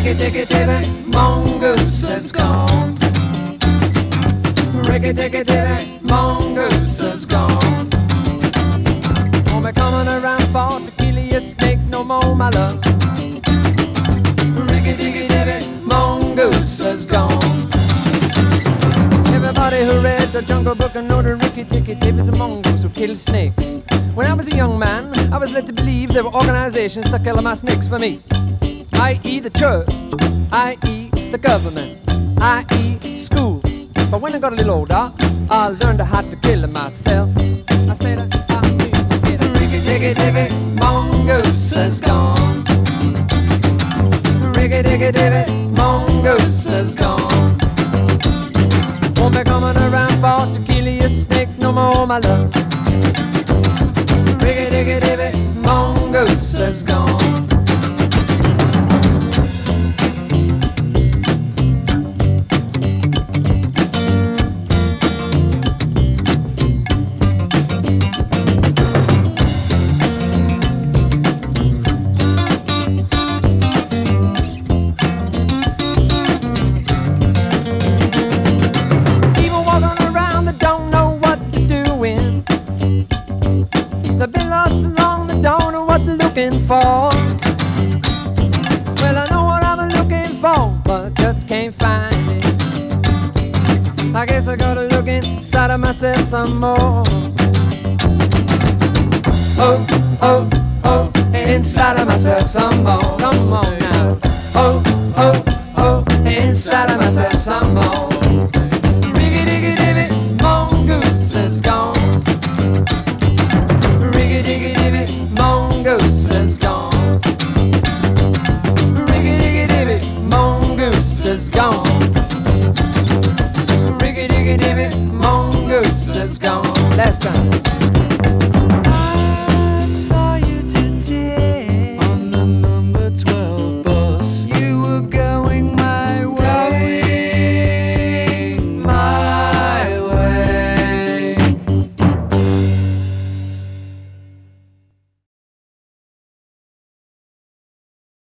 Ricky-ticky-ticky, mongoose is gone. Ricky-ticky-ticky, mongoose is gone. Won't be coming around for to kill you, snake no more, my love. Ricky-ticky-ticky, mongoose is gone. Everybody who read the Jungle Book and know the Ricky-ticky-ticky is a mongoose who kills snakes. When I was a young man, I was led to believe there were organizations to kill my snakes for me. I.e. the church, I.e. the government, I.e. school. But when I got a little older, I learned how to kill myself. I said, Ricky-ticky-ticky, mongoose is gone. Ricky-ticky-ticky, mongoose is gone. Won't be coming around for to kill you, snake no more, my love. Ricky-ticky-ticky, mongoose is gone. For. Well, I know what I'm looking for, but just can't find it. I guess I gotta look inside of myself some more. Oh, oh, oh, inside of myself some more.